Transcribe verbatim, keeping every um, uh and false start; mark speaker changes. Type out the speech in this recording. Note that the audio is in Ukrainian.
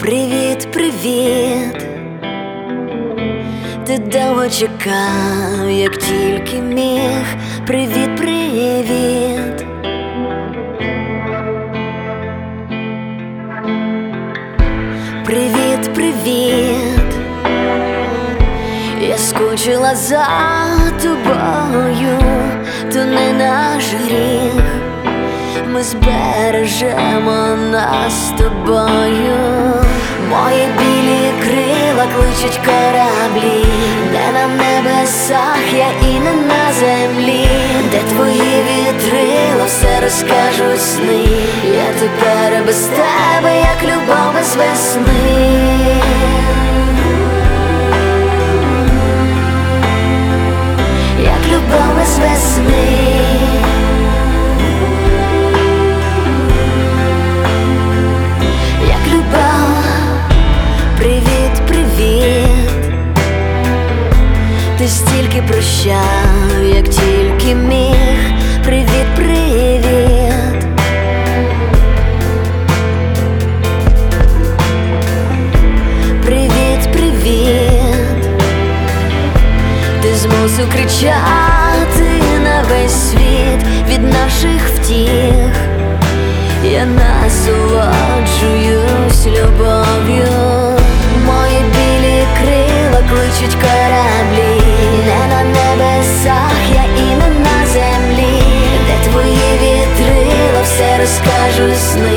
Speaker 1: Привіт, привіт, ти довго чекав, як тільки міг. Привіт, привіт. Привіт, привіт, я скучила за тобою, то не наш гріх, ми збережемо нас з тобою. Мої білі крила кличуть кораблі, не на небесах, я і не на землі, де твої вітрила все розкажуть сни. Я тепер без тебе, як любов без весни. Як любов без весни. Як любов. Привіт, привіт, ти стільки прощав, як тільки міг. Привіт, привіт. Привіт, привіт, ти змусив кричати на весь світ від наших втіх. Я насолоджуюсь любов'ю. Мої білі крила кличуть кораблі, не на небесах, я і не на землі, де твої вітрила все розкажуть сни.